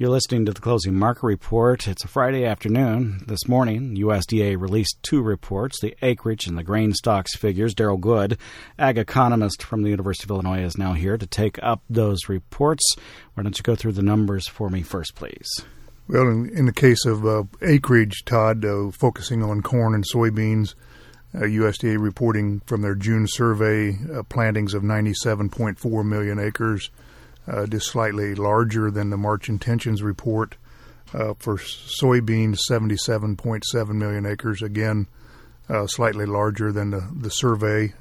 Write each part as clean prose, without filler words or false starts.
You're listening to the Closing Market Report. It's a Friday afternoon. This morning, USDA released two reports, the acreage and the grain stocks figures. Darrell Good, ag economist from the University of Illinois, is now here to take up those reports. Why don't you go through the numbers for me first, please? Well, in the case of acreage, Todd, focusing on corn and soybeans, USDA reporting from their June survey plantings of 97.4 million acres, just slightly larger than the March intentions report. For soybeans, 77.7 million acres, again, slightly larger than the survey.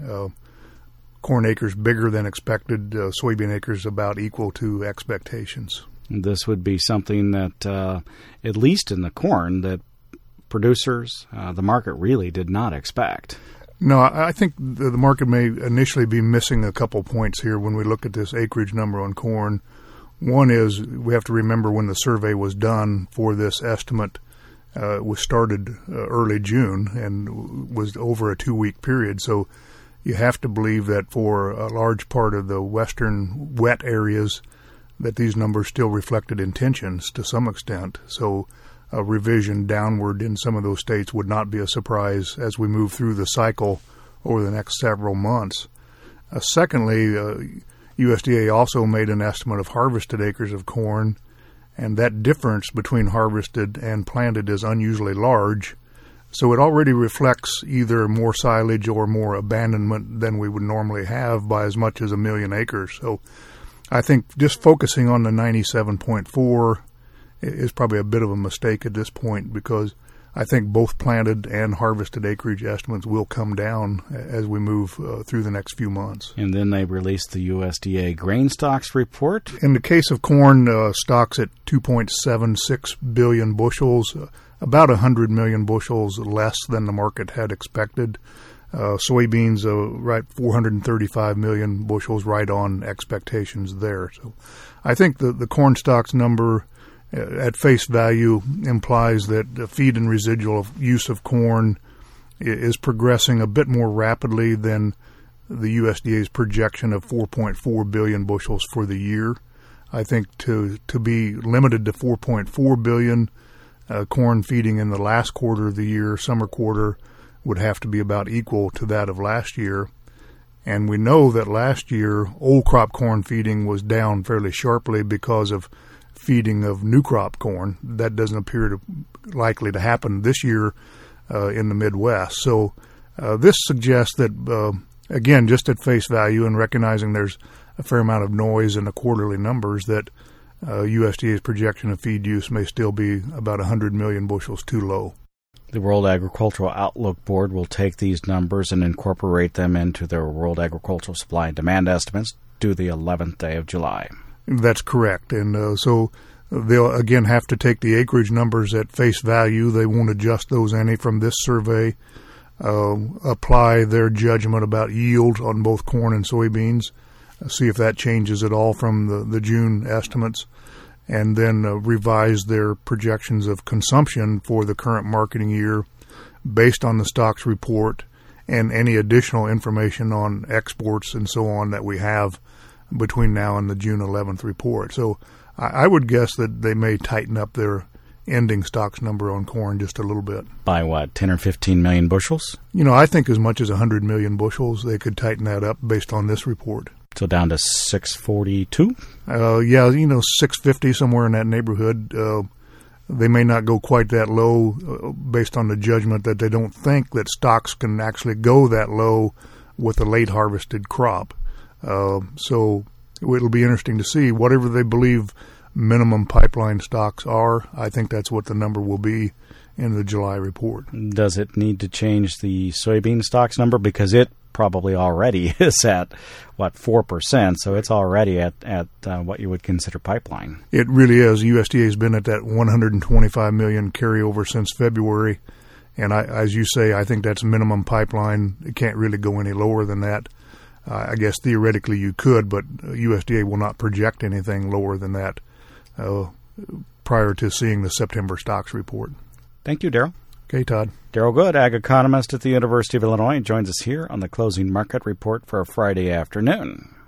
Corn acres bigger than expected, soybean acres about equal to expectations. This would be something that, at least in the corn, that producers, the market really did not expect. No, I think the market may initially be missing a couple points here when we look at this acreage number on corn. One is we have to remember when the survey was done for this estimate. It was started early June and was over a 2-week period. So you have to believe that for a large part of the western wet areas that these numbers still reflected intentions to some extent. So a revision downward in some of those states would not be a surprise as we move through the cycle over the next several months. Secondly, USDA also made an estimate of harvested acres of corn, and that difference between harvested and planted is unusually large. So it already reflects either more silage or more abandonment than we would normally have by as much as 1 million acres. So I think just focusing on the 97.4 is probably a bit of a mistake at this point, because I think both planted and harvested acreage estimates will come down as we move through the next few months. And then they released the USDA grain stocks report. In the case of corn, stocks at 2.76 billion bushels, about 100 million bushels less than the market had expected. Soybeans, right 435 million bushels, right on expectations there. So I think the corn stocks number at face value implies that the feed and residual use of corn is progressing a bit more rapidly than the USDA's projection of 4.4 billion bushels for the year. I think to be limited to 4.4 billion, corn feeding in the last quarter of the year, summer quarter, would have to be about equal to that of last year. And we know that last year, old crop corn feeding was down fairly sharply because of feeding of new crop corn. That doesn't appear likely to happen this year in the Midwest. So this suggests that, again, just at face value and recognizing there's a fair amount of noise in the quarterly numbers, that USDA's projection of feed use may still be about 100 million bushels too low. The World Agricultural Outlook Board will take these numbers and incorporate them into their World Agricultural Supply and Demand estimates due the 11th day of July. That's correct. And so they'll, again, have to take the acreage numbers at face value. They won't adjust those any from this survey, apply their judgment about yield on both corn and soybeans, see if that changes at all from the June estimates, and then revise their projections of consumption for the current marketing year based on the stocks report and any additional information on exports and so on that we have between now and the June 11th report. So I would guess that they may tighten up their ending stocks number on corn just a little bit. By what, 10 or 15 million bushels? I think as much as 100 million bushels, they could tighten that up based on this report. So down to 642? 650, somewhere in that neighborhood. They may not go quite that low based on the judgment that they don't think that stocks can actually go that low with a late harvested crop. So it'll be interesting to see. Whatever they believe minimum pipeline stocks are, I think that's what the number will be in the July report. Does it need to change the soybean stocks number? Because it probably already is at, 4%, so it's already at what you would consider pipeline. It really is. USDA has been at that 125 million carryover since February, and as you say, I think that's minimum pipeline. It can't really go any lower than that. I guess theoretically you could, but USDA will not project anything lower than that prior to seeing the September stocks report. Thank you, Darrell. Okay, Todd. Darrell Good, ag economist at the University of Illinois, joins us here on the Closing Market Report for a Friday afternoon.